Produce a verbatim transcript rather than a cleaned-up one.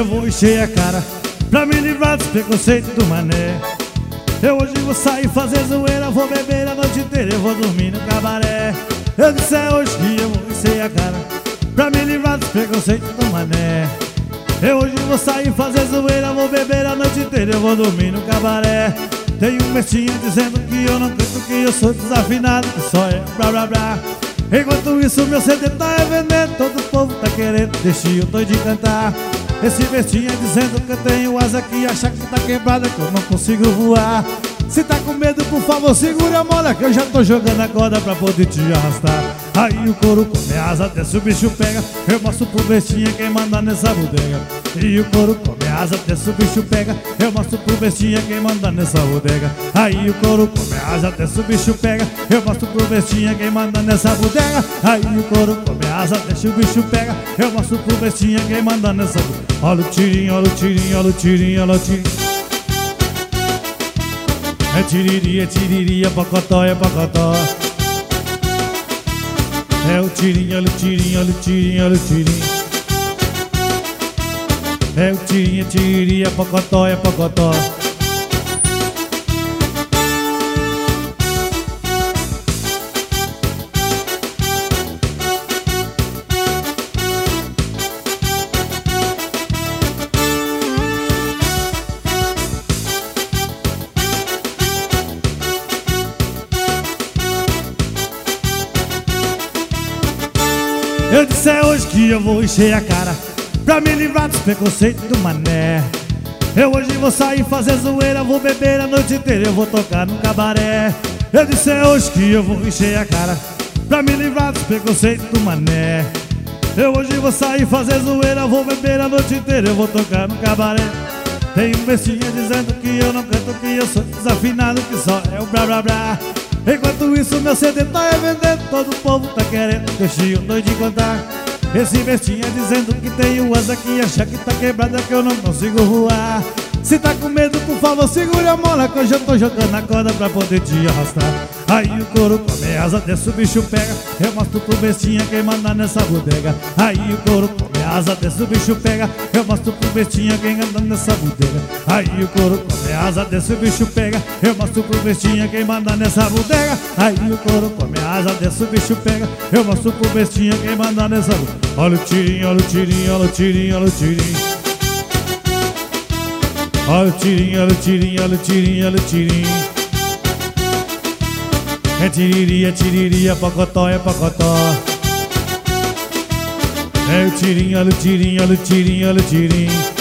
eu vou encher a cara pra me livrar dos preconceitos do mané. Eu hoje vou sair fazer zoeira, vou beber a noite inteira, eu vou dormir no cabaré. Eu disse é hoje que eu vou encher a cara pra me livrar dos preconceitos do mané. Eu hoje vou sair fazer zoeira, vou beber a noite inteira, eu vou dormir no cabaré. Tem um bestinha dizendo que eu não canto, que eu sou desafinado, que só é blá blá blá. Enquanto isso meu C D tá é vendendo, todo o povo tá querendo, deixa eu doido de cantar. Esse bestinha dizendo que eu tenho asa, que acha que tá quebrada, que eu não consigo voar. Se tá com medo, por favor, segura a mola, que eu já tô jogando a corda pra poder te arrastar. Aí o couro come asa, desce o bicho pega, eu mostro pro bestinha quem manda nessa bodega. E o couro come asa, desce o bicho pega, eu mostro pro bestinha quem manda nessa bodega. Aí o couro come asa, desce o bicho pega, eu mostro pro bestinha quem manda nessa bodega. Aí o couro come asa, desce o bicho pega, eu mostro pro bestinha quem manda nessa bodega. Olha o tirinho, olha o tirinho, olha o tirinho, olha o tirinho. É tiriri, é tiriri, é pocotó, é pocotó. É o tirinho, olha o tirinho, olha o tirinho, olha o tirinho. É o tirinho, é tiriri, é pocotó, é pocotó. Eu disse é hoje que eu vou encher a cara pra me livrar dos preconceitos do mané. Eu hoje vou sair fazer zoeira, vou beber a noite inteira, eu vou tocar no cabaré. Eu disse é hoje que eu vou encher a cara pra me livrar dos preconceitos do mané. Eu hoje vou sair fazer zoeira, vou beber a noite inteira, eu vou tocar no cabaré. Tem um bestinha dizendo que eu não canto, que eu sou desafinado, que só é o blá blá blá. Enquanto isso meu C D tá é vendendo, todo o povo tá querendo, deixa eu doido de contar. Esse bestinha dizendo que tem o asa, que acha que tá quebrada, que eu não consigo voar. Se tá com medo, por favor, segure a mola, que eu já tô jogando a corda pra poder te arrastar. Aí o couro come asa, desce o bicho pega, eu mostro pro bestinha quem manda nessa bodega. Aí o couro come asa, desce o bicho pega, eu mostro pro bestinha quem anda nessa bodega. Aí o couro come asa, desce o bicho pega, eu mostro pro bestinha quem manda nessa bodega. Aí o couro come asa, desce o bicho pega, eu mostro pro bestinha quem manda nessa bodega. Olha o tirinho, olha o tirinho, olha o tirinho, olha o tirinho. Olha o tirinho, olha o tirinho, olha o tirinho, olha o tirinho. É tiriri, é tiriri, é pocotó, é pocotó. É o tirinho, olha o tirinho, olha o tirinho, olha o tirinho.